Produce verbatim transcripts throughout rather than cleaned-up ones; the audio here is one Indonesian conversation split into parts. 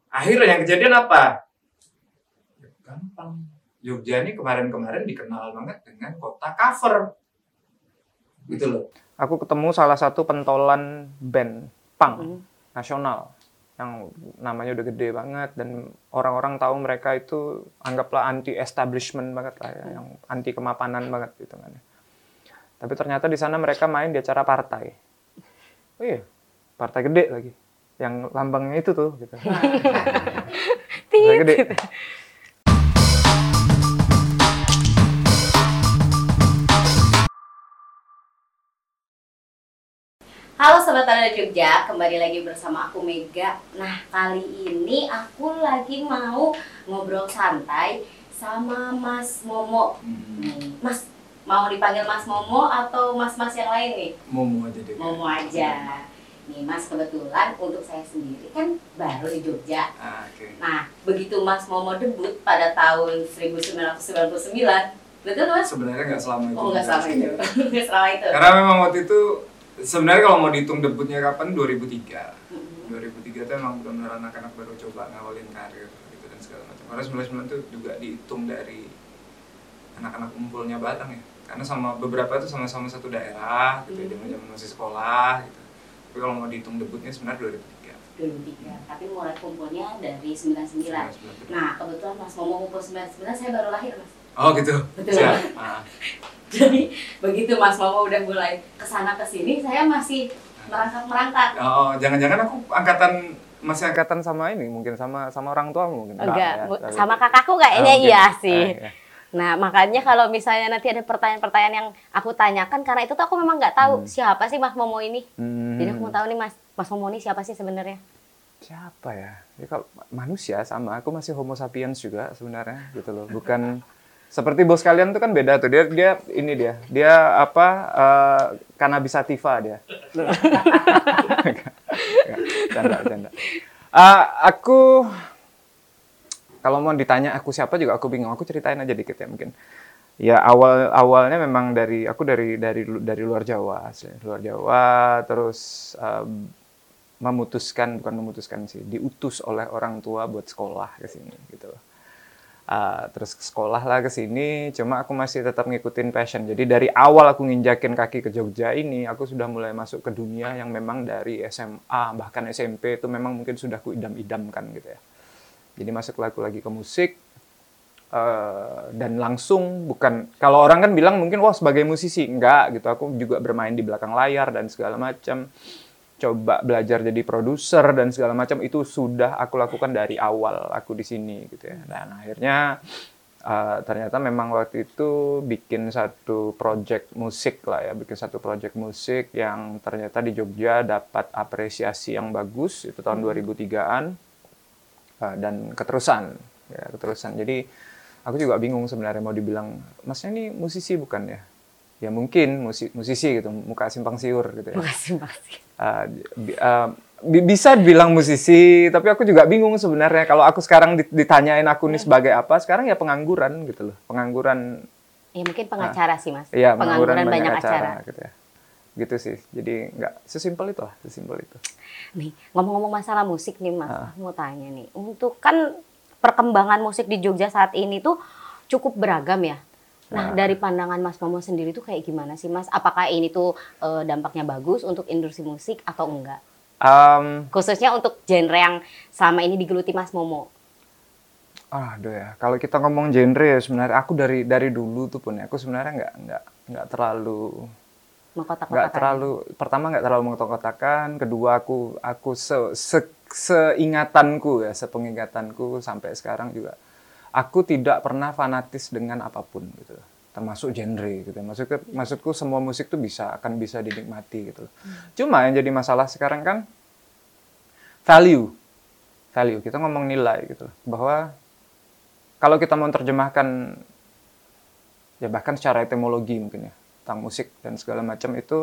Akhirnya yang kejadian apa? Ya, gampang. Jogja ini kemarin-kemarin dikenal banget dengan kota cover. Gitu loh. Aku ketemu salah satu pentolan band punk Mm. nasional yang namanya udah gede banget dan orang-orang tahu mereka itu anggaplah anti establishment banget lah ya, yang anti kemapanan banget gitu kan. Tapi ternyata di sana mereka main di acara partai. Oh iya, partai gede lagi. Yang lambangnya itu tuh gitu. Partai gede. Halo Sobat Tanah Jogja, kembali lagi bersama aku Mega. Nah, kali ini aku lagi mau ngobrol santai sama Mas Momo. Hmm. Mas, mau dipanggil Mas Momo atau Mas-Mas yang lain nih? Momo aja deh. Momo aja. Nih Mas, kebetulan untuk saya sendiri kan baru di Jogja. Ah, okay. Nah, begitu Mas Momo debut pada tahun seribu sembilan ratus sembilan puluh sembilan, betul Mas? Sebenarnya nggak selama itu. Oh, nggak selama itu. Nggak selama itu. Karena memang waktu itu sebenarnya kalau mau dihitung debutnya kapan, dua ribu tiga. Mm-hmm. dua ribu tiga itu emang benar-benar anak-anak baru coba ngawalin karir gitu dan segala macam. Karena sembilan puluh sembilan itu juga dihitung dari anak-anak kumpulnya Batang ya. Karena sama beberapa itu sama-sama satu daerah gitu, mm-hmm. Dia masih sekolah gitu. Tapi kalau mau dihitung debutnya sebenarnya dua ribu tiga. dua ribu tiga. Hmm. Tapi mulai kumpulnya dari sembilan puluh sembilan. Nah, kebetulan Mas Momo kumpul sembilan puluh sembilan, saya baru lahir, Mas. Oh gitu. Betul. Siap. Ah. Jadi begitu Mas Momo udah mulai kesana kesini, saya masih merangkak-merangkak. Oh, jangan-jangan aku angkatan masih angkatan sama ini, mungkin sama sama orang tua mungkin. Enggak, ya, sama kakakku kayaknya oh, iya sih. Ah, iya. Nah, makanya kalau misalnya nanti ada pertanyaan-pertanyaan yang aku tanyakan, karena itu tuh aku memang nggak tahu hmm. siapa sih Mas Momo ini. Hmm. Jadi aku mau tahu nih Mas, Mas Momo ini siapa sih sebenarnya? Siapa ya? Ya kalau manusia sama, aku masih Homo sapiens juga sebenarnya gitu loh. Bukan seperti bos kalian tuh kan beda tuh. Dia dia ini dia. Dia apa? Uh, cannabis sativa dia. Canda, canda. Uh, aku kalau mau ditanya aku siapa juga aku bingung. Aku ceritain aja dikit ya mungkin. Ya awal awalnya memang dari aku dari dari dari luar Jawa, asli. Luar Jawa terus uh, memutuskan bukan memutuskan sih, diutus oleh orang tua buat sekolah ke sini gitu loh. Uh, terus sekolah lah ke sini, cuma aku masih tetap ngikutin passion. Jadi dari awal aku nginjakin kaki ke Jogja ini, aku sudah mulai masuk ke dunia yang memang dari S M A bahkan S M P itu memang mungkin sudah ku idam-idamkan gitu ya. Jadi masuk lagu lagi ke musik uh, dan langsung bukan kalau orang kan bilang mungkin wah sebagai musisi enggak gitu. Aku juga bermain di belakang layar dan segala macam. Coba belajar jadi produser dan segala macam itu sudah aku lakukan dari awal aku di sini gitu ya. Dan akhirnya uh, ternyata memang waktu itu bikin satu project musik lah ya, bikin satu project musik yang ternyata di Jogja dapat apresiasi yang bagus itu tahun dua ribu tigaan uh, dan keterusan ya keterusan. Jadi aku juga bingung sebenarnya mau dibilang masnya ini musisi bukan ya? Ya mungkin musisi, musisi gitu, muka simpang siur gitu ya. Muka simpang siur. Uh, uh, bisa bilang musisi, tapi aku juga bingung sebenarnya. Kalau aku sekarang ditanyain aku nih sebagai apa, sekarang ya pengangguran gitu loh. Pengangguran. Ya mungkin pengacara uh, sih Mas. Iya, pengangguran, pengangguran banyak, banyak acara. acara. Gitu ya. Gitu sih, jadi nggak sesimpel itu lah, sesimpel itu. Nih, ngomong-ngomong masalah musik nih Mas, uh. aku mau tanya nih. Untuk kan perkembangan musik di Jogja saat ini tuh cukup beragam ya. Nah, dari pandangan Mas Momo sendiri tuh kayak gimana sih, Mas? Apakah ini tuh e, dampaknya bagus untuk industri musik atau enggak? Um, Khususnya untuk genre yang selama ini digeluti Mas Momo. Aduh ya, kalau kita ngomong genre ya sebenarnya aku dari dari dulu tuh pun ya, aku sebenarnya nggak nggak nggak terlalu nggak terlalu pertama nggak terlalu mengkotak-kotakan, kedua aku aku se, se, seingatanku ya, sepengingatanku sampai sekarang juga. Aku tidak pernah fanatis dengan apapun gitu, termasuk genre gitu. Maksudku, maksudku semua musik tuh bisa akan bisa dinikmati gitu. Hmm. Cuma yang jadi masalah sekarang kan value, value. Kita ngomong nilai gitu, bahwa kalau kita mau terjemahkan ya bahkan secara etimologi mungkin ya tentang musik dan segala macam itu,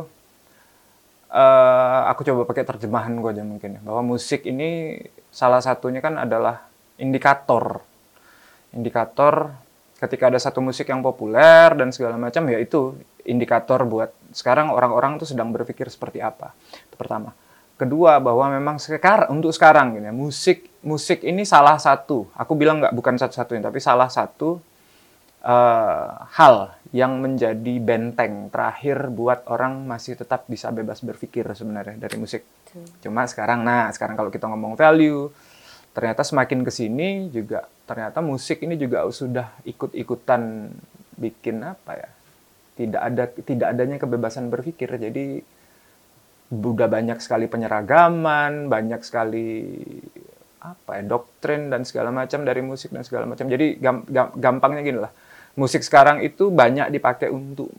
uh, aku coba pakai terjemahan gue aja mungkin ya, bahwa musik ini salah satunya kan adalah indikator. Indikator ketika ada satu musik yang populer dan segala macam ya itu indikator buat sekarang orang-orang tuh sedang berpikir seperti apa. Itu pertama. Kedua bahwa memang sekarang untuk sekarang gini, musik musik ini salah satu, aku bilang nggak bukan satu-satunya, tapi salah satu uh, hal yang menjadi benteng terakhir buat orang masih tetap bisa bebas berpikir sebenarnya dari musik. Cuma sekarang, nah sekarang kalau kita ngomong value, ternyata semakin kesini juga ternyata musik ini juga sudah ikut-ikutan bikin apa ya? Tidak ada tidak adanya kebebasan berpikir. Jadi udah banyak sekali penyeragaman, banyak sekali apa ya, doktrin dan segala macam dari musik dan segala macam. Jadi gam, gam, gampangnya gini lah. Musik sekarang itu banyak dipakai untuk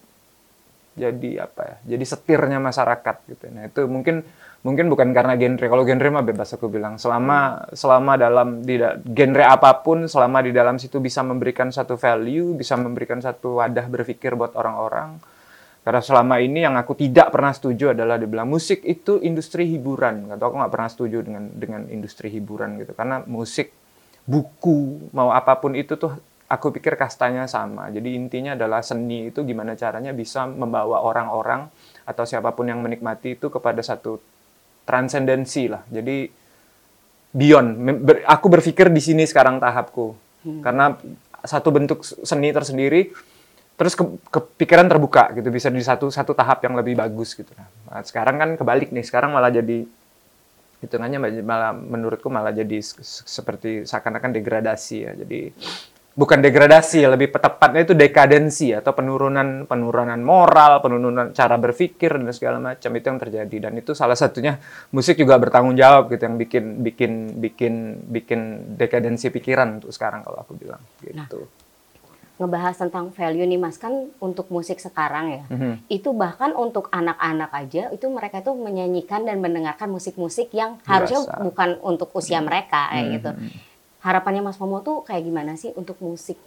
jadi apa ya? Jadi setirnya masyarakat gitu. Nah, itu mungkin mungkin bukan karena genre. Kalau genre mah bebas aku bilang. Selama selama dalam di genre apapun, selama di dalam situ bisa memberikan satu value, bisa memberikan satu wadah berpikir buat orang-orang. Karena selama ini yang aku tidak pernah setuju adalah dibilang musik itu industri hiburan. Atau aku nggak pernah setuju dengan dengan industri hiburan gitu. Karena musik, buku, mau apapun itu tuh aku pikir kastanya sama. Jadi intinya adalah seni itu gimana caranya bisa membawa orang-orang atau siapapun yang menikmati itu kepada satu transendensi lah. Jadi beyond. Aku berpikir di sini sekarang tahapku. Hmm. Karena satu bentuk seni tersendiri, terus ke, kepikiran terbuka gitu, bisa di satu satu tahap yang lebih bagus gitu. Nah, sekarang kan kebalik nih. Sekarang malah jadi hitungannya malah menurutku malah jadi seperti seakan-akan degradasi ya. Jadi bukan degradasi, lebih tepatnya itu dekadensi atau penurunan penurunan moral, penurunan cara berpikir dan segala macam itu yang terjadi. Dan itu salah satunya musik juga bertanggung jawab gitu, yang bikin bikin bikin bikin dekadensi pikiran untuk sekarang kalau aku bilang gitu. Nah, ngebahas tentang value nih Mas, kan untuk musik sekarang ya, mm-hmm. itu bahkan untuk anak-anak aja itu mereka tuh menyanyikan dan mendengarkan musik-musik yang biasa, harusnya bukan untuk usia mereka kayak mm-hmm. gitu. Harapannya Mas Momo tuh kayak gimana sih untuk musik?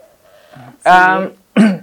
Um,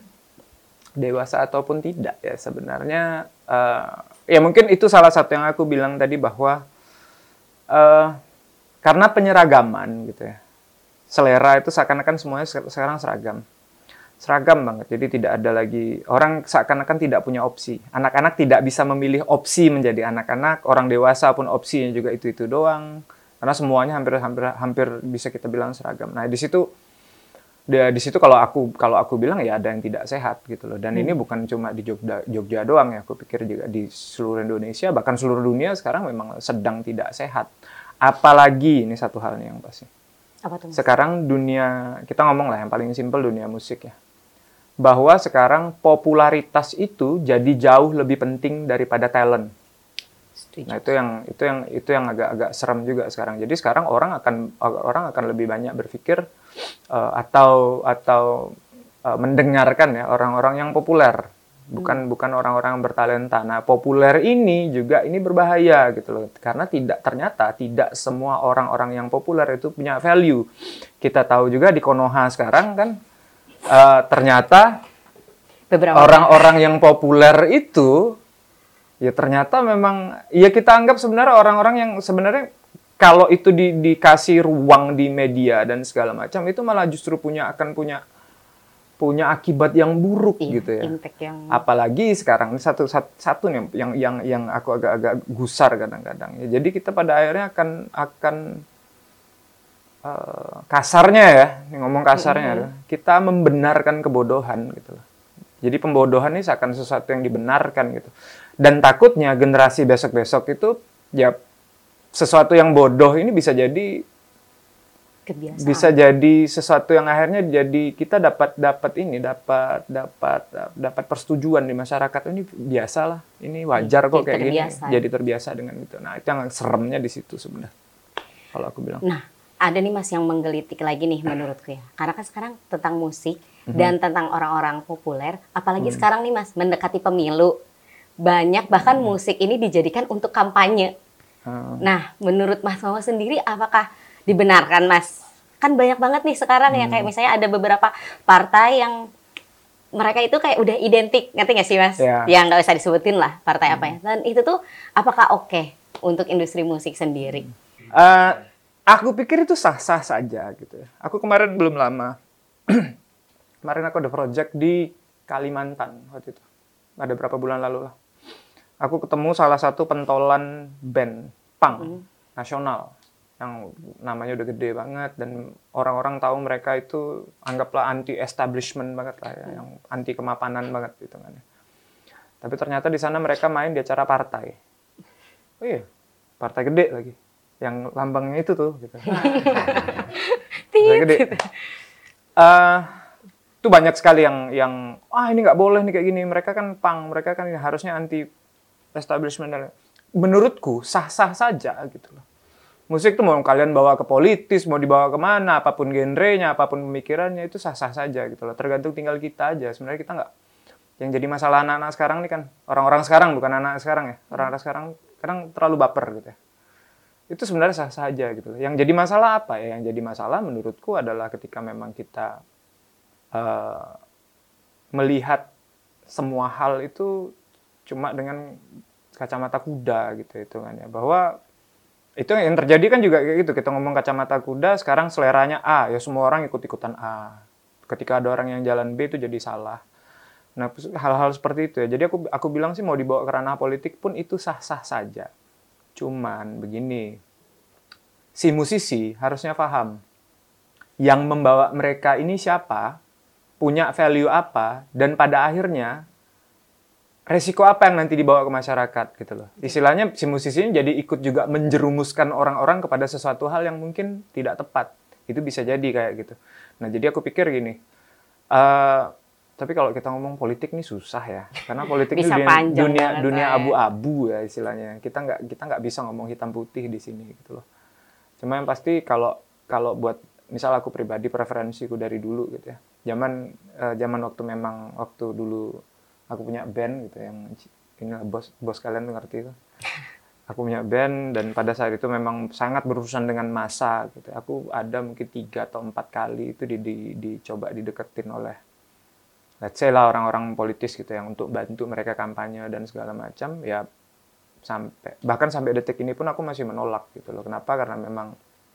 dewasa ataupun tidak ya sebenarnya. Uh, ya mungkin itu salah satu yang aku bilang tadi bahwa uh, karena penyeragaman gitu ya. Selera itu seakan-akan semuanya sekarang seragam. Seragam banget. Jadi tidak ada lagi, orang seakan-akan tidak punya opsi. Anak-anak tidak bisa memilih opsi menjadi anak-anak. Orang dewasa pun opsinya juga itu-itu doang. Karena semuanya hampir hampir hampir bisa kita bilang seragam. Nah, di situ di, di situ kalau aku kalau aku bilang ya ada yang tidak sehat gitu loh. Dan hmm. ini bukan cuma di Jogja, Jogja doang ya. Aku pikir juga di seluruh Indonesia, bahkan seluruh dunia sekarang memang sedang tidak sehat. Apalagi ini satu halnya yang pasti. Apa tuh? Sekarang dunia, kita ngomong lah yang paling simpel, dunia musik ya. Bahwa sekarang popularitas itu jadi jauh lebih penting daripada talent. Nah, itu yang itu yang itu yang agak-agak serem juga sekarang. Jadi sekarang orang akan orang akan lebih banyak berpikir uh, atau atau uh, mendengarkan ya orang-orang yang populer, bukan hmm. bukan orang-orang yang bertalenta. Nah, populer ini juga ini berbahaya gitu loh. Karena tidak ternyata tidak semua orang-orang yang populer itu punya value. Kita tahu juga di Konoha sekarang kan uh, ternyata beberapa orang-orang yang populer itu ya ternyata memang, ya kita anggap sebenarnya orang-orang yang sebenarnya kalau itu di, dikasih ruang di media dan segala macam, itu malah justru punya akan punya punya akibat yang buruk iya, gitu ya. Yang... Apalagi sekarang, ini satu, satu, satu nih yang, yang, yang aku agak-agak gusar kadang-kadang. Ya, jadi kita pada akhirnya akan, akan uh, kasarnya ya, ngomong kasarnya, mm-hmm. kita membenarkan kebodohan gitu loh. Jadi pembodohan ini seakan sesuatu yang dibenarkan gitu. Dan takutnya generasi besok-besok itu ya sesuatu yang bodoh ini bisa jadi kebiasaan. Bisa jadi sesuatu yang akhirnya jadi kita dapat dapat ini dapat dapat dapat persetujuan di masyarakat. Ini biasalah, ini wajar kok kayak terbiasa. Gini. Jadi terbiasa dengan itu. Nah, itu yang seremnya di situ sebenarnya. Kalau aku bilang. Nah, ada nih Mas yang menggelitik lagi nih menurutku ya. Karena kan sekarang tentang musik dan tentang orang-orang populer, apalagi hmm. sekarang nih Mas mendekati pemilu, banyak bahkan hmm. musik ini dijadikan untuk kampanye. Hmm. Nah, menurut Mas Momo sendiri apakah dibenarkan Mas? Kan banyak banget nih sekarang hmm. ya, kayak misalnya ada beberapa partai yang mereka itu kayak udah identik, ngerti nggak sih Mas? Yeah. Ya nggak usah disebutin lah partai hmm. apa ya. Dan itu tuh apakah oke okay untuk industri musik sendiri? Uh, aku pikir itu sah-sah saja gitu. Aku kemarin belum lama. Kemarin aku ada project di Kalimantan waktu itu. Ada berapa bulan lalu lah. Aku ketemu salah satu pentolan band punk hmm. nasional. yang namanya udah gede banget dan orang-orang tahu mereka itu anggaplah anti establishment banget lah ya, yang anti kemapanan banget gitu kan. Tapi ternyata di sana mereka main di acara partai. Oh iya, partai gede lagi. Yang lambangnya itu tuh gitu. Partai gede. Uh, itu banyak sekali yang yang ah ini nggak boleh nih kayak gini. Mereka kan punk, mereka kan harusnya anti establishment. Menurutku sah-sah saja gitu loh. Musik itu mau kalian bawa ke politis, mau dibawa kemana, apapun genrenya, apapun pemikirannya, itu sah-sah saja gitu loh. Tergantung tinggal kita aja. Sebenarnya kita nggak. Yang jadi masalah anak-anak sekarang nih kan, orang-orang sekarang, bukan anak-anak sekarang ya. Orang-orang sekarang kadang terlalu baper gitu ya. Itu sebenarnya sah-sah aja gitu loh. Yang jadi masalah apa ya? Yang jadi masalah menurutku adalah ketika memang kita uh, melihat semua hal itu cuma dengan kacamata kuda gitu hitungannya. Bahwa itu yang terjadi kan juga kayak gitu. Kita ngomong kacamata kuda, sekarang seleranya A, ya semua orang ikut-ikutan A. Ketika ada orang yang jalan B itu jadi salah. Nah, hal-hal seperti itu ya. Jadi aku aku bilang sih mau dibawa ke ranah politik pun itu sah-sah saja. Cuman begini, si musisi harusnya paham yang membawa mereka ini siapa, punya value apa, dan pada akhirnya resiko apa yang nanti dibawa ke masyarakat gitu loh. Istilahnya si musisi ini jadi ikut juga menjerumuskan orang-orang kepada sesuatu hal yang mungkin tidak tepat. Itu bisa jadi kayak gitu. Nah, jadi aku pikir gini, uh, tapi kalau kita ngomong politik nih susah ya, karena politik ini dunia dunia, dunia abu-abu ya istilahnya. Kita nggak kita nggak bisa ngomong hitam putih di sini gitu loh. Cuma yang pasti kalau kalau buat misal aku pribadi preferensiku dari dulu gitu ya. Zaman uh, zaman waktu memang waktu dulu aku punya band gitu yang ini bos bos kalian tuh ngerti itu. Aku punya band dan pada saat itu memang sangat berurusan dengan massa gitu. Aku ada mungkin tiga atau empat kali itu di, di, dicoba dideketin oleh let's say lah orang-orang politis gitu yang untuk bantu mereka kampanye dan segala macam ya sampai bahkan sampai detik ini pun aku masih menolak gitu loh. Kenapa? Karena memang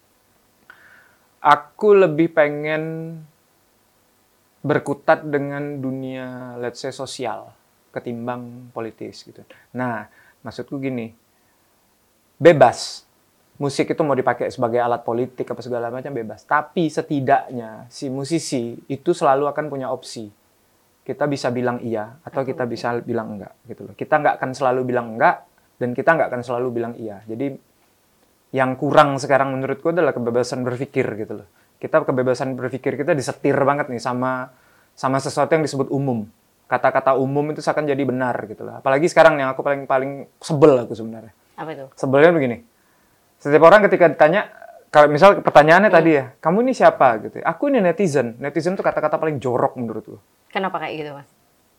aku lebih pengen berkutat dengan dunia let's say sosial ketimbang politis gitu. Nah, maksudku gini. Bebas. Musik itu mau dipakai sebagai alat politik apa segala macam bebas. Tapi setidaknya si musisi itu selalu akan punya opsi. Kita bisa bilang iya atau kita bisa bilang enggak gitu loh. Kita nggak akan selalu bilang enggak dan kita nggak akan selalu bilang iya. Jadi yang kurang sekarang menurutku adalah kebebasan berpikir gitu loh. Kita kebebasan berpikir kita disetir banget nih sama sama sesuatu yang disebut umum. Kata-kata umum itu seakan jadi benar gitu loh. Apalagi sekarang yang aku paling paling sebel aku sebenarnya. Apa itu? Sebelnya begini. Setiap orang ketika ditanya, kalau misal pertanyaannya hmm. tadi ya, kamu ini siapa gitu. Aku ini netizen. Netizen itu kata-kata paling jorok menurutku. Kenapa kayak gitu, Mas?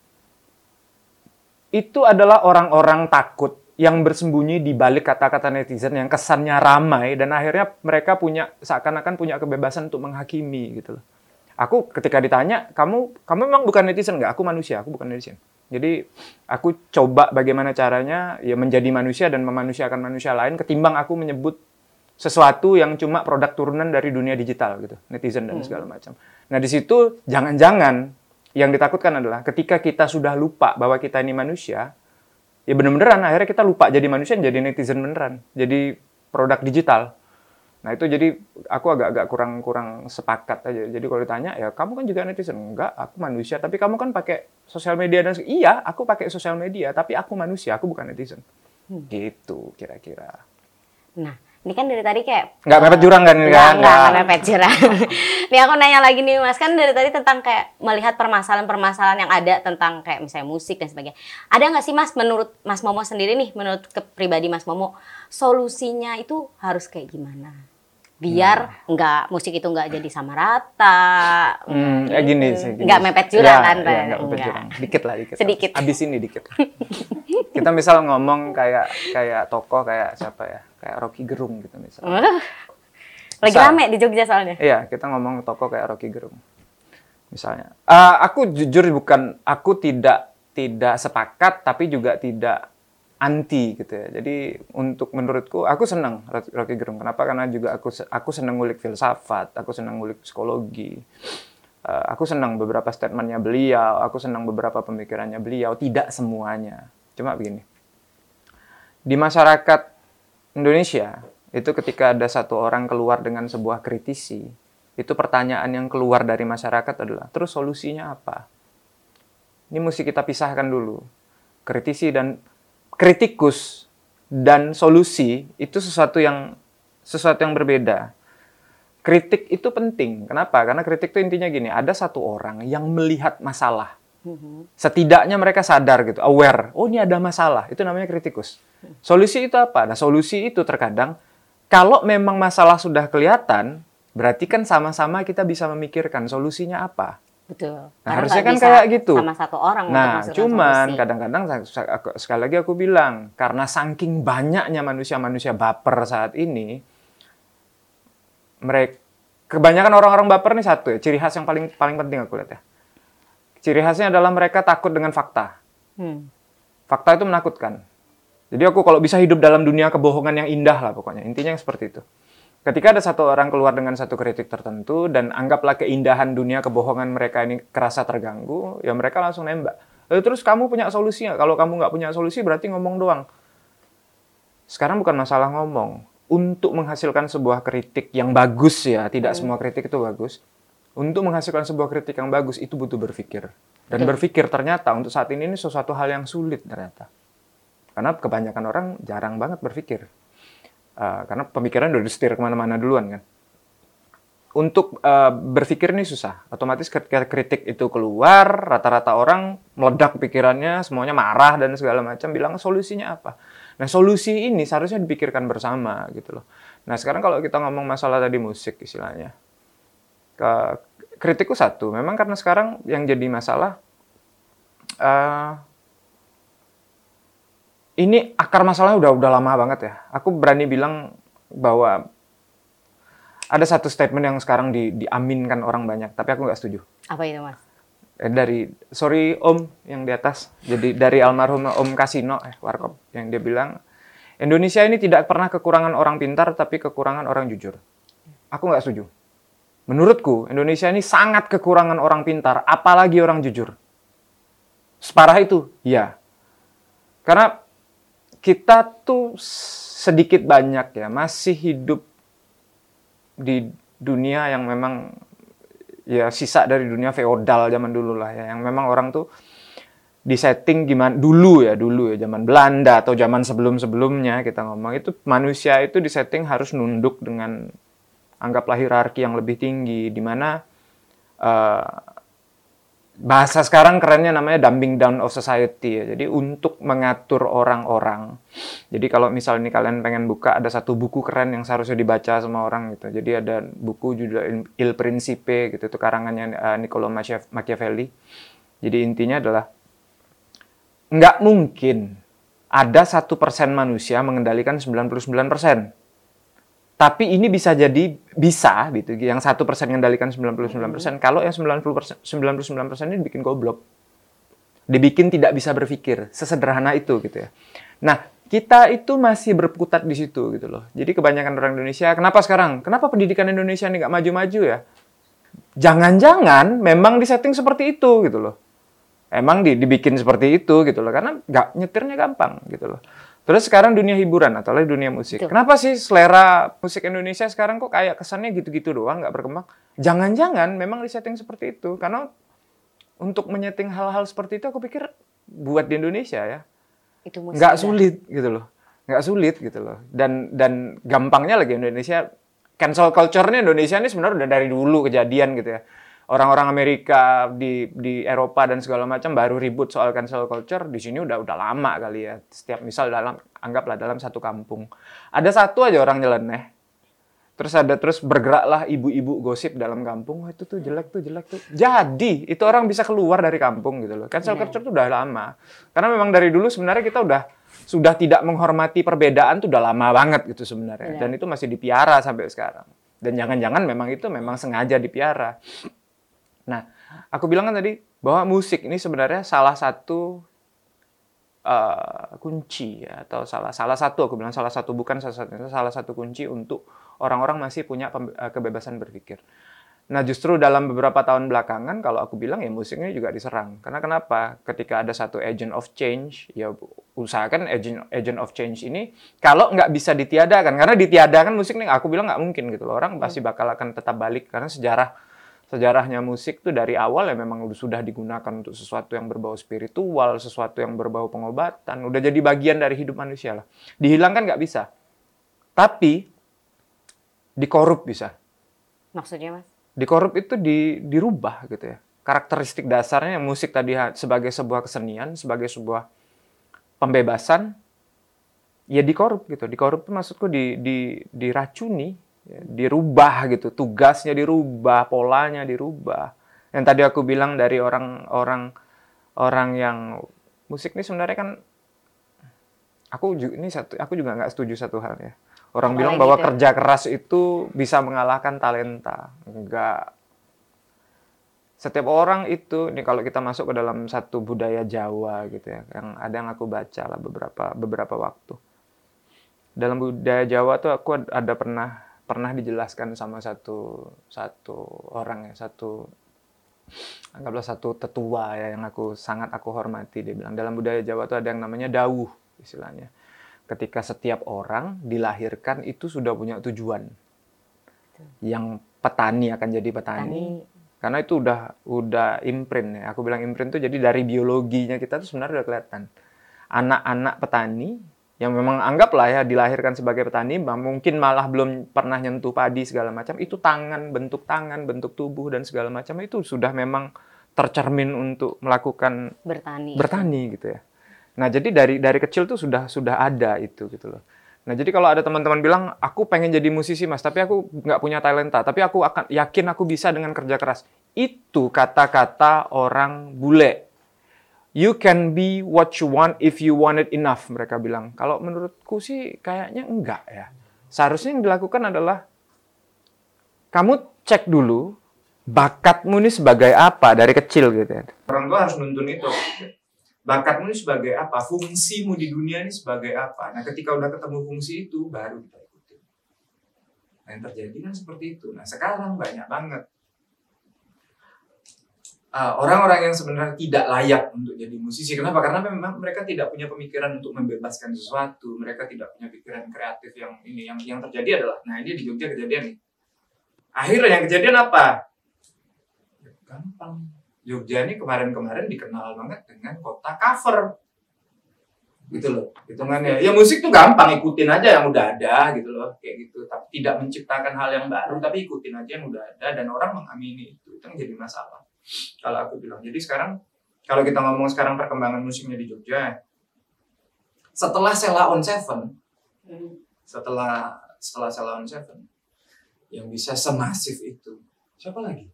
Itu adalah orang-orang takut yang bersembunyi di balik kata-kata netizen yang kesannya ramai dan akhirnya mereka punya seakan-akan punya kebebasan untuk menghakimi gitu loh. Aku ketika ditanya, kamu kamu memang bukan netizen nggak? Aku manusia, aku bukan netizen. Jadi aku coba bagaimana caranya ya menjadi manusia dan memanusiakan manusia lain ketimbang aku menyebut sesuatu yang cuma produk turunan dari dunia digital gitu, netizen dan segala macam. Nah di situ jangan-jangan yang ditakutkan adalah ketika kita sudah lupa bahwa kita ini manusia, ya bener-beneran akhirnya kita lupa jadi manusia jadi netizen beneran, jadi produk digital. Nah itu jadi aku agak-agak kurang-kurang sepakat aja. Jadi kalau ditanya, ya kamu kan juga netizen. Enggak, aku manusia. Tapi kamu kan pakai sosial media dan iya, aku pakai sosial media. Tapi aku manusia, aku bukan netizen. Hmm. Gitu kira-kira. Nah, ini kan dari tadi kayak nggak mepet jurang kan ini kan? Nggak, nggak mepet jurang. Nih aku nanya lagi nih Mas, kan dari tadi tentang kayak melihat permasalahan-permasalahan yang ada tentang kayak misalnya musik dan sebagainya. Ada nggak sih Mas, menurut Mas Momo sendiri nih, menurut pribadi Mas Momo, solusinya itu harus kayak gimana? Biar hmm. nggak musik itu nggak jadi sama rata. Hmm, ya gini sih. Gini. Nggak mepet jurang ya, kan? Ya, nggak mepet jurang. Dikit lah, dikit. Sedikit. Lah. Abis ini dikit. Kita misal ngomong kayak kayak tokoh kayak siapa ya? Kayak Rocky Gerung gitu misalnya. Uh, lagi misal, rame di Jogja soalnya. Iya, kita ngomong tokoh kayak Rocky Gerung. Misalnya. Uh, aku jujur bukan, aku tidak tidak sepakat tapi juga tidak anti gitu ya. Jadi untuk menurutku aku senang Rocky Gerung. Kenapa? Karena juga aku aku senang ngulik filsafat, aku senang ngulik psikologi. Uh, aku senang beberapa statementnya beliau, aku senang beberapa pemikirannya beliau, tidak semuanya. Cuma begini. Di masyarakat Indonesia itu ketika ada satu orang keluar dengan sebuah kritisi, itu pertanyaan yang keluar dari masyarakat adalah, terus solusinya apa? Ini mesti kita pisahkan dulu. Kritisi dan kritikus dan solusi itu sesuatu yang sesuatu yang berbeda. Kritik itu penting. Kenapa? Karena kritik itu intinya gini, ada satu orang yang melihat masalah. Setidaknya mereka sadar gitu, aware. Oh, ini ada masalah. Itu namanya kritikus. Solusi itu apa? Nah, solusi itu terkadang kalau memang masalah sudah kelihatan, berarti kan sama-sama kita bisa memikirkan solusinya apa. Betul. Nah, harusnya kan kayak gitu. Sama satu orang. Nah, cuman kadang-kadang sekali lagi aku bilang, karena saking banyaknya manusia-manusia baper saat ini, mereka kebanyakan orang-orang baper nih satu ya, ciri khas yang paling paling penting aku lihat ya. Ciri khasnya adalah mereka takut dengan fakta. Hmm. Fakta itu menakutkan. Jadi aku kalau bisa hidup dalam dunia kebohongan yang indah lah pokoknya. Intinya seperti itu. Ketika ada satu orang keluar dengan satu kritik tertentu dan anggaplah keindahan dunia kebohongan mereka ini kerasa terganggu, ya mereka langsung nembak. E, terus kamu punya solusi nggak? Kalau kamu nggak punya solusi berarti ngomong doang. Sekarang bukan masalah ngomong. Untuk menghasilkan sebuah kritik yang bagus ya, tidak hmm. semua kritik itu bagus. Untuk menghasilkan sebuah kritik yang bagus, itu butuh berpikir. Dan Betul. berpikir ternyata untuk saat ini ini sesuatu hal yang sulit ternyata. Karena kebanyakan orang jarang banget berpikir. Uh, karena pemikiran udah disetir kemana-mana duluan kan. Untuk uh, berpikir ini susah. Otomatis ketika kritik itu keluar, rata-rata orang meledak pikirannya, semuanya marah dan segala macam, bilang solusinya apa. Nah, solusi ini seharusnya dipikirkan bersama gitu loh. Nah, sekarang kalau kita ngomong masalah tadi musik istilahnya. Ke kritikku satu, memang karena sekarang yang jadi masalah uh, ini akar masalahnya udah udah lama banget ya. Aku berani bilang bahwa ada satu statement yang sekarang di, diaminkan orang banyak, tapi aku nggak setuju. Apa itu, Mas? Eh, dari sorry Om yang di atas, jadi dari almarhum Om Kasino eh Warkop yang dia bilang Indonesia ini tidak pernah kekurangan orang pintar, tapi kekurangan orang jujur. Aku nggak setuju. Menurutku, Indonesia ini sangat kekurangan orang pintar, apalagi orang jujur. Separah itu, ya. Karena kita tuh sedikit banyak ya, masih hidup di dunia yang memang ya sisa dari dunia feodal zaman dulu lah ya, yang memang orang tuh disetting gimana dulu ya, dulu ya, zaman Belanda atau zaman sebelum-sebelumnya kita ngomong, itu manusia itu disetting harus nunduk dengan anggaplah hierarki yang lebih tinggi, di mana uh, bahasa sekarang kerennya namanya dumbing down of society ya. Jadi untuk mengatur orang-orang. Jadi kalau misalnya kalian pengen buka, ada satu buku keren yang seharusnya dibaca sama orang gitu. Jadi ada buku judul Il Principe gitu, itu karangannya uh, Niccolo Machiavelli. Jadi intinya adalah nggak mungkin ada satu persen manusia mengendalikan sembilan puluh sembilan persen. Tapi ini bisa jadi, bisa gitu, yang satu persen mengendalikan sembilan puluh sembilan persen, kalau yang sembilan puluh persen, sembilan puluh sembilan persen ini dibikin goblok. Dibikin tidak bisa berpikir, sesederhana itu gitu ya. Nah, kita itu masih berputar di situ gitu loh. Jadi kebanyakan orang Indonesia, kenapa sekarang? Kenapa pendidikan Indonesia ini nggak maju-maju ya? Jangan-jangan memang disetting seperti itu gitu loh. Emang dibikin seperti itu gitu loh, karena nggak nyetirnya gampang gitu loh. Terus sekarang dunia hiburan atau dunia musik. Betul. Kenapa sih selera musik Indonesia sekarang kok kayak kesannya gitu-gitu doang, nggak berkembang? Jangan-jangan memang disetting seperti itu. Karena untuk menyeting hal-hal seperti itu, aku pikir buat di Indonesia ya, itu nggak sulit gitu loh, nggak sulit gitu loh. Dan dan gampangnya lagi Indonesia, cancel culture-nya Indonesia ini sebenarnya udah dari dulu kejadian gitu ya. Orang-orang Amerika di di Eropa dan segala macam baru ribut soal cancel culture, di sini udah udah lama kali ya. Setiap misal dalam anggaplah dalam satu kampung ada satu aja orang nyeleneh, terus ada terus bergeraklah ibu-ibu gosip dalam kampung, wah itu tuh jelek tuh jelek tuh. Jadi itu orang bisa keluar dari kampung gitu loh. Cancel culture tuh udah lama. Karena memang dari dulu sebenarnya kita udah sudah tidak menghormati perbedaan tuh udah lama banget gitu sebenarnya. Dan itu masih dipiara sampai sekarang. Dan jangan-jangan memang itu memang sengaja dipiara. Nah, aku bilang kan tadi bahwa musik ini sebenarnya salah satu uh, kunci ya, atau salah salah satu aku bilang salah satu bukan salah satu salah satu kunci untuk orang-orang masih punya pem, uh, kebebasan berpikir. Nah justru dalam beberapa tahun belakangan kalau aku bilang ya musiknya juga diserang. Karena kenapa? Ketika ada satu agent of change, ya usahakan agent agent of change ini kalau nggak bisa ditiadakan. Karena ditiadakan musik nih aku bilang nggak mungkin gitu loh. Orang pasti bakal akan tetap balik karena sejarah sejarahnya musik tuh dari awal ya memang sudah digunakan untuk sesuatu yang berbau spiritual, sesuatu yang berbau pengobatan. Udah jadi bagian dari hidup manusia lah. Dihilangkan nggak bisa. Tapi dikorup bisa. Maksudnya Mas? Dikorup itu di, dirubah gitu ya. Karakteristik dasarnya musik tadi sebagai sebuah kesenian, sebagai sebuah pembebasan, ya dikorup gitu. Dikorup itu maksudku di, di, diracuni, ya, dirubah gitu. Tugasnya dirubah, polanya dirubah. Yang tadi aku bilang dari orang-orang orang yang musik ini sebenarnya kan, aku juga, ini satu, aku juga nggak setuju satu hal ya. Orang bilang bahwa gitu. Kerja keras itu bisa mengalahkan talenta. Enggak. Setiap orang itu, ini kalau kita masuk ke dalam satu budaya Jawa gitu ya, yang ada yang aku baca lah beberapa beberapa waktu. Dalam budaya Jawa tuh aku ada pernah pernah dijelaskan sama satu satu orang ya, satu anggaplah satu tetua ya yang aku sangat aku hormati. Dia bilang dalam budaya Jawa tuh ada yang namanya dawuh istilahnya. Ketika setiap orang dilahirkan itu sudah punya tujuan. Yang petani akan jadi petani. petani. Karena itu udah udah imprint ya. Aku bilang imprint itu jadi dari biologinya kita tuh sebenarnya udah kelihatan. Anak-anak petani yang memang anggaplah ya dilahirkan sebagai petani, mungkin malah belum pernah nyentuh padi segala macam, itu tangan, bentuk tangan, bentuk tubuh dan segala macam itu sudah memang tercermin untuk melakukan bertani. Bertani gitu ya. Nah, jadi dari dari kecil tuh sudah sudah ada itu gitu loh. Nah, jadi kalau ada teman-teman bilang, aku pengen jadi musisi Mas, tapi aku nggak punya talenta, tapi aku akan yakin aku bisa dengan kerja keras. Itu kata-kata orang bule. You can be what you want if you want it enough, mereka bilang. Kalau menurutku sih kayaknya enggak ya. Seharusnya yang dilakukan adalah, kamu cek dulu, bakatmu ini sebagai apa dari kecil gitu ya. Orang tua harus nuntun itu. Bakatmu ini sebagai apa? Fungsimu di dunia ini sebagai apa? Nah, ketika udah ketemu fungsi itu, baru kita ikutin. Nah, yang terjadi kan seperti itu. Nah, sekarang banyak banget uh, orang-orang yang sebenarnya tidak layak untuk jadi musisi. Kenapa? Karena memang mereka tidak punya pemikiran untuk membebaskan sesuatu. Mereka tidak punya pikiran kreatif yang ini. Yang yang terjadi adalah, nah ini di Jogja kejadian nih. Akhirnya yang kejadian apa? Ya, gampang. Jogja ini kemarin-kemarin dikenal banget dengan kota cover. Gitu loh, hitungannya. Ya musik tuh gampang, ikutin aja yang udah ada gitu loh, kayak gitu. Tapi tidak menciptakan hal yang baru, tapi ikutin aja yang udah ada dan orang mengamini itu. Itu yang jadi masalah. Kalau aku bilang. Jadi sekarang kalau kita ngomong sekarang perkembangan musiknya di Jogja, setelah Sheila on Seven, setelah setelah Sheila on Seven yang bisa semasif itu, siapa lagi?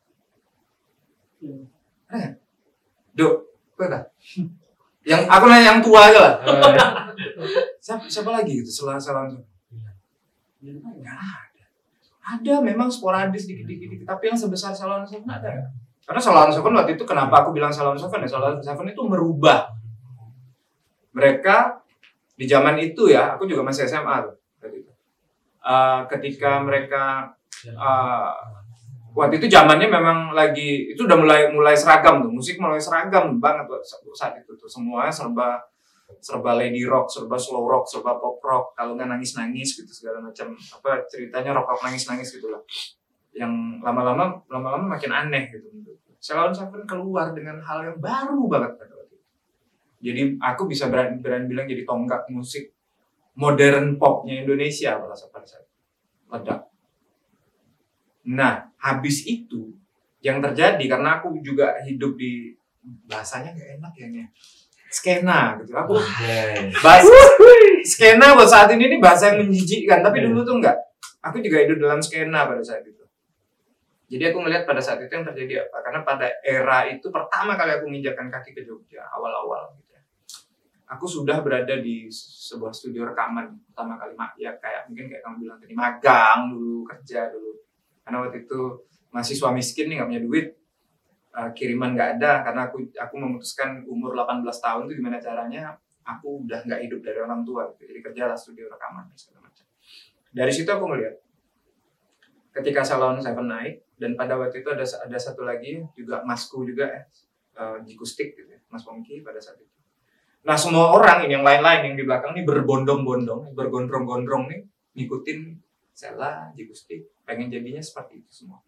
Hmm. Eh, Dok, kata. Yang aku nanya yang tua aja lah. siapa, siapa lagi gitu setelah selang nggak ada. Ada memang sporadis dikit-dikit, tapi yang sebesar Salon Seven ada. Karena Salon Seven waktu itu kenapa aku bilang Salon Seven ya? Salon Seven itu merubah. Mereka di zaman itu ya, aku juga masih S M A tuh. Uh, ketika mereka uh, waktu itu zamannya memang lagi itu udah mulai mulai seragam tuh, musik mulai seragam banget saat itu tuh, semuanya serba serba lady rock, serba slow rock, serba pop rock, kalau nggak nangis nangis gitu segala macam, apa ceritanya rock rock nangis nangis gitulah, yang lama-lama lama-lama makin aneh gitu. Sheila on Seven keluar dengan hal yang baru banget pada waktu itu. Jadi aku bisa berani berani bilang jadi tonggak musik modern popnya Indonesia pada saat pada saat ledak. Nah, habis itu yang terjadi karena aku juga hidup di bahasanya gak enak kayaknya. Skena gitu. Aku bahasa skena buat saat ini ini bahasa yang menjijikkan, tapi dulu tuh enggak. Aku juga hidup dalam skena pada saat itu. Jadi aku melihat pada saat itu yang terjadi apa? Karena pada era itu pertama kali aku menginjakkan kaki ke Jogja, awal-awal gitu ya. Aku sudah berada di sebuah studio rekaman pertama kali, ya kayak mungkin kayak kamu bilang tadi, magang dulu, kerja dulu. Karena waktu itu mahasiswa miskin nih, nggak punya duit, uh, kiriman nggak ada, karena aku aku memutuskan umur delapan belas tahun itu gimana caranya aku udah nggak hidup dari orang tua gitu. Jadi kerjalah studio rekaman dan segala macam. Dari situ aku melihat ketika Salon Seven naik, dan pada waktu itu ada ada satu lagi juga Masku juga ya, uh, Jikustik gitu ya, Mas Pongki pada saat itu. Nah semua orang ini yang lain-lain yang di belakang nih berbondong-bondong, bergondrong-gondrong nih ngikutin Sela, Jikustik, pengen jadinya seperti itu semua.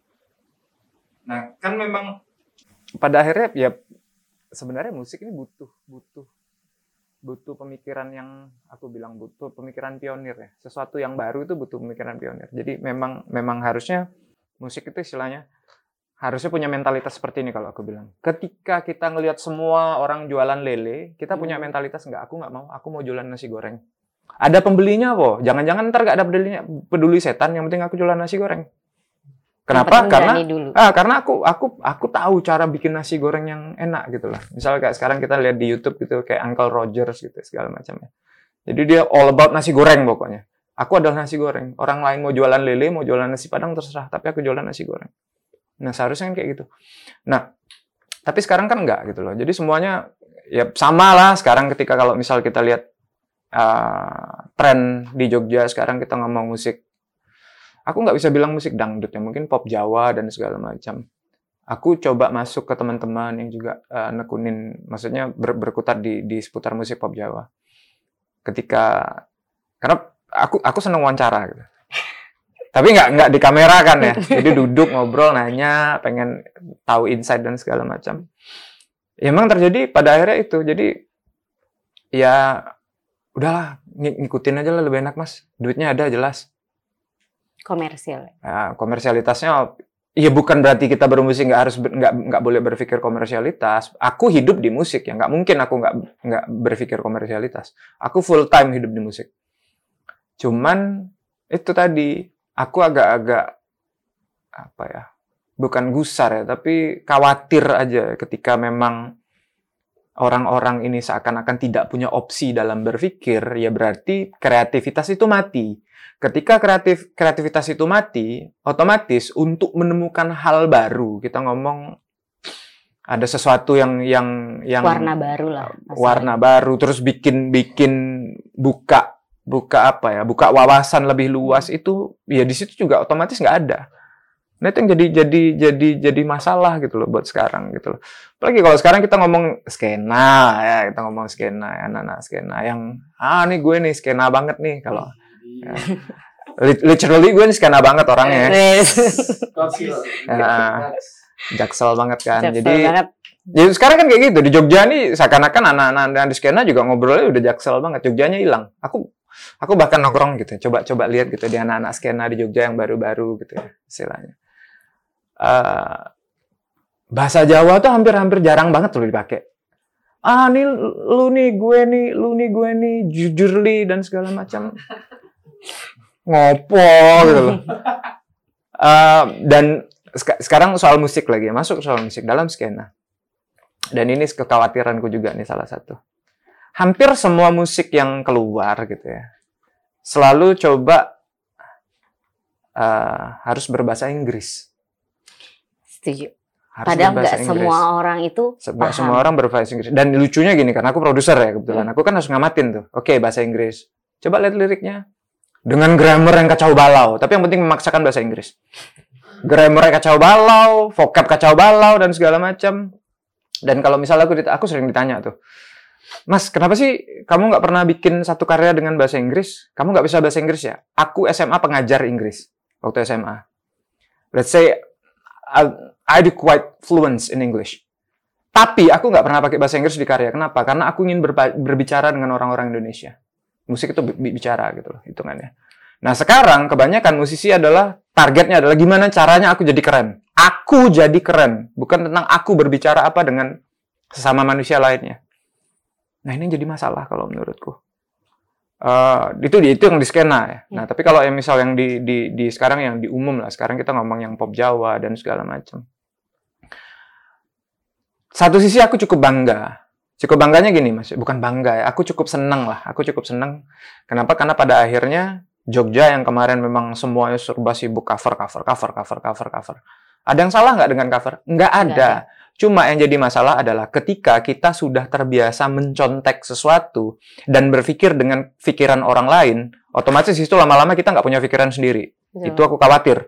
Nah kan memang pada akhirnya ya sebenarnya musik ini butuh butuh butuh pemikiran yang aku bilang butuh pemikiran pionir ya. Sesuatu yang baru itu butuh pemikiran pionir. Jadi memang memang harusnya musik itu istilahnya harusnya punya mentalitas seperti ini kalau aku bilang. Ketika kita ngelihat semua orang jualan lele, kita punya mentalitas enggak, aku nggak mau, aku mau jualan nasi goreng. Ada pembelinya kok. Jangan-jangan ntar nggak ada peduli, peduli setan, yang penting aku jualan nasi goreng. Kenapa? Karena ah, karena aku aku aku tahu cara bikin nasi goreng yang enak gitu lah. Misalnya kayak sekarang kita lihat di YouTube gitu kayak Uncle Rogers gitu segala macamnya. Jadi dia all about nasi goreng pokoknya. Aku adalah nasi goreng. Orang lain mau jualan lele, mau jualan nasi padang terserah, tapi aku jualan nasi goreng. Nah, seharusnya kan kayak gitu. Nah, tapi sekarang kan enggak gitu loh. Jadi semuanya ya sama lah sekarang ketika kalau misal kita lihat uh, tren di Jogja sekarang kita ngomong musik. Aku nggak bisa bilang musik dangdut ya, mungkin pop Jawa dan segala macam. Aku coba masuk ke teman-teman yang juga uh, nekunin, maksudnya ber, berkutat di, di seputar musik pop Jawa. Ketika, karena aku aku seneng wawancara gitu. Tapi nggak nggak di kamera kan ya, jadi duduk ngobrol, nanya, pengen tahu insight dan segala macam. Ya, emang terjadi pada akhirnya itu, jadi ya udahlah ng- ngikutin aja lah lebih enak mas, duitnya ada jelas. Komersial. Ya, komersialitasnya, ya bukan berarti kita bermusik nggak harus nggak nggak boleh berpikir komersialitas. Aku hidup di musik ya, nggak mungkin aku nggak nggak berpikir komersialitas. Aku full time hidup di musik. Cuman itu tadi aku agak-agak apa ya, bukan gusar ya, tapi khawatir aja ketika memang orang-orang ini seakan-akan tidak punya opsi dalam berpikir, ya berarti kreativitas itu mati. Ketika kreatif kreativitas itu mati, otomatis untuk menemukan hal baru, kita ngomong ada sesuatu yang yang yang warna baru lah. Masalah. Warna baru, terus bikin bikin buka buka apa ya, buka wawasan lebih luas itu, ya di situ juga otomatis nggak ada. Nah itu yang jadi jadi jadi jadi masalah gitu loh buat sekarang gitu loh. Apalagi kalau sekarang kita ngomong skena ya, kita ngomong skena, anak-anak skena yang ah nih gue nih skena banget nih kalau. Ya. Literally gue nih skena banget orangnya. Ya, jaksel banget kan. Jaksel jadi, banget. Jadi sekarang kan kayak gitu di Jogja nih seakan-akan anak-anak di skena juga ngobrolnya udah jaksel banget. Jogjanya hilang. Aku aku bahkan nongkrong gitu. Coba-coba lihat gitu di anak-anak skena di Jogja yang baru-baru gitu ya istilahnya. Uh, bahasa Jawa tuh hampir-hampir jarang banget tuh dipakai. Ah nih lu nih gue nih lu nih gue nih jujur li dan segala macam. Ngopo gitu loh. Uh, dan sek- sekarang soal musik lagi, masuk soal musik dalam skena. Dan ini kekhawatiranku juga nih salah satu. Hampir semua musik yang keluar gitu ya, selalu coba uh, harus berbahasa Inggris. Setuju. Harus padahal nggak semua orang itu paham. Semua orang berbahasa Inggris. Dan lucunya gini, karena aku produser ya kebetulan, hmm. aku kan harus ngamatin tuh. Oke, okay, bahasa Inggris. Coba lihat liriknya. Dengan grammar yang kacau balau, tapi yang penting memaksakan bahasa Inggris. Grammar yang kacau balau, vocab kacau balau dan segala macam. Dan kalau misalnya aku aku sering ditanya tuh, Mas, kenapa sih kamu nggak pernah bikin satu karya dengan bahasa Inggris? Kamu nggak bisa bahasa Inggris ya? Aku S M A pengajar Inggris waktu S M A. Let's say I, I do quite fluent in English. Tapi aku nggak pernah pakai bahasa Inggris di karya. Kenapa? Karena aku ingin berpa- berbicara dengan orang-orang Indonesia. Musik itu bicara gitu loh, hitungannya. Nah sekarang kebanyakan musisi adalah, targetnya adalah gimana caranya aku jadi keren. Aku jadi keren, bukan tentang aku berbicara apa dengan sesama manusia lainnya. Nah ini jadi masalah kalau menurutku. Uh, itu itu yang di skena ya. Nah tapi kalau yang misal yang di, di, di sekarang yang di umum lah, sekarang kita ngomong yang pop Jawa dan segala macam. Satu sisi aku cukup bangga. Cukup bangganya gini mas, bukan bangga ya, aku cukup seneng lah, aku cukup seneng. Kenapa? Karena pada akhirnya Jogja yang kemarin memang semuanya serba sibuk cover, cover, cover, cover, cover, cover. Ada yang salah nggak dengan cover? Nggak ada. Cuma yang jadi masalah adalah ketika kita sudah terbiasa mencontek sesuatu dan berpikir dengan pikiran orang lain, otomatis itu lama-lama kita nggak punya pikiran sendiri. Ya. Itu aku khawatir.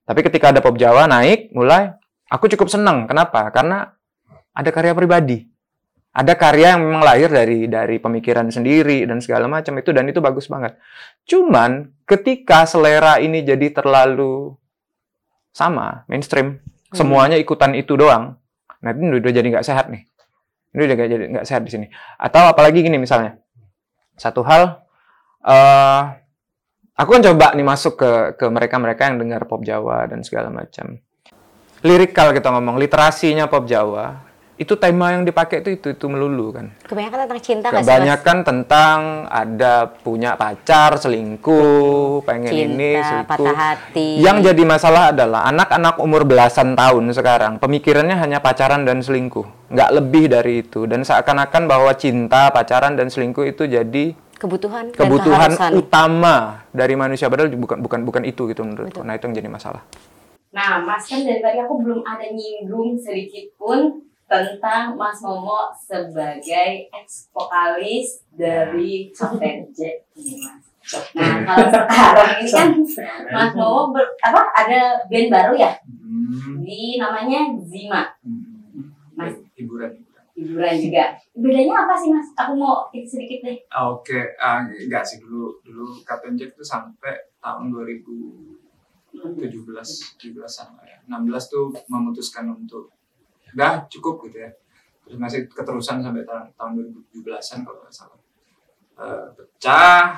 Tapi ketika ada pop Jawa naik, mulai, aku cukup senang. Kenapa? Karena ada karya pribadi. Ada karya yang memang lahir dari dari pemikiran sendiri dan segala macam itu, dan itu bagus banget. Cuman ketika selera ini jadi terlalu sama, mainstream, hmm. semuanya ikutan itu doang, nah ini udah jadi nggak sehat nih. Ini udah jadi nggak sehat di sini. Atau apalagi gini misalnya, satu hal, uh, aku kan coba nih masuk ke ke mereka-mereka yang dengar pop Jawa dan segala macam. Lirikal kita ngomong, literasinya pop Jawa, itu tema yang dipakai itu itu, itu melulu kan. Kebanyakan tentang cinta nggak sih, Mas? Kebanyakan tentang ada punya pacar, selingkuh, pengen cinta, ini, selingkuh. Patah hati. Yang jadi masalah adalah anak-anak umur belasan tahun sekarang, pemikirannya hanya pacaran dan selingkuh. Nggak lebih dari itu. Dan seakan-akan bahwa cinta, pacaran, dan selingkuh itu jadi kebutuhan, kebutuhan dan utama dari manusia, padahal bukan bukan bukan itu gitu menurutku. Nah, itu yang jadi masalah. Nah, Mas, kan dari tadi aku belum ada nyinggung sedikit pun tentang Mas Momo sebagai ex-vokalis dari Captain Jack ini, Mas. Nah, kalau sekarang ini kan Mas Momo ber, apa ada band baru ya? Hmm. Di namanya Zima. Mas, hiburan. Hiburan juga. Bedanya apa sih, Mas? Aku mau itu sedikit deh. Oke, okay. uh, enggak sih dulu dulu Captain Jack itu sampai tahun dua ribu tujuh belas, tujuh belasan lah ya. enam belas tuh memutuskan untuk udah cukup gitu ya. Terus masih keterusan sampai tahun, tahun dua ribu tujuh belasan kalau nggak salah. Uh, pecah.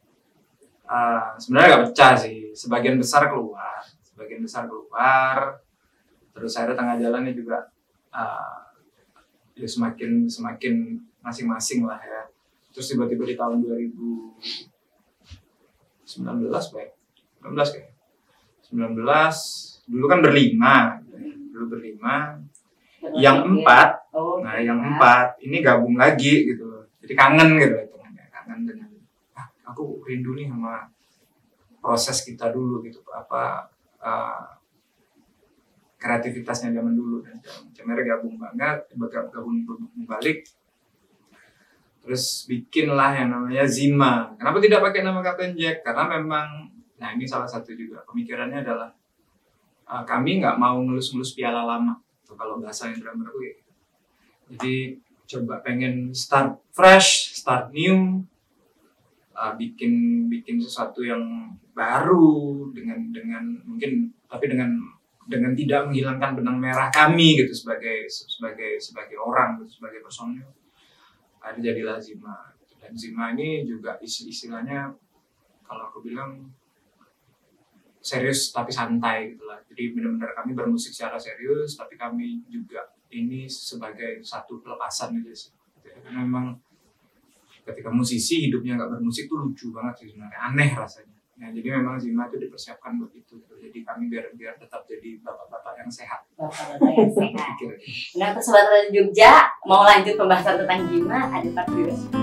Uh, sebenarnya nggak pecah sih. Sebagian besar keluar. Sebagian besar keluar. Terus akhirnya tengah jalannya juga uh, ya semakin semakin masing-masing lah ya. Terus tiba-tiba di tahun dua ribu sembilan belas baik. sembilan belas kayak. sembilan belas dulu kan berlima. Dulu berlima. Yang empat, oh, nah yang empat ini gabung lagi gitu, jadi kangen gitu, kangen dengan, ah, aku rindu nih sama proses kita dulu gitu, apa uh, kreativitasnya zaman dulu dan macamnya gabung banget, gabung balik, terus bikinlah yang namanya Zima. Kenapa tidak pakai nama Captain Jack? Karena memang, nah ini salah satu juga pemikirannya adalah uh, kami nggak mau ngelus-ngelus piala lama. Kalau bahasa yang drummer gue, jadi coba pengen start fresh, start new, uh, bikin bikin sesuatu yang baru dengan dengan mungkin tapi dengan dengan tidak menghilangkan benang merah kami gitu sebagai sebagai sebagai orang gitu, sebagai personil. Ada jadilah Zima, dan Zima ini juga istilahnya kalau aku bilang serius tapi santai gitu lah. Jadi benar-benar kami bermusik secara serius, tapi kami juga ini sebagai satu pelepasan gitu sih. Karena memang ketika musisi hidupnya nggak bermusik tuh lucu banget sih sebenarnya, aneh rasanya. Nah, jadi memang Zima itu dipersiapkan buat itu. Jadi kami biar biar tetap jadi bapak-bapak yang sehat. Bapak-bapak yang sehat. Nah, untuk Sobat Radio Jogja mau lanjut pembahasan tentang Zima, ada part dua.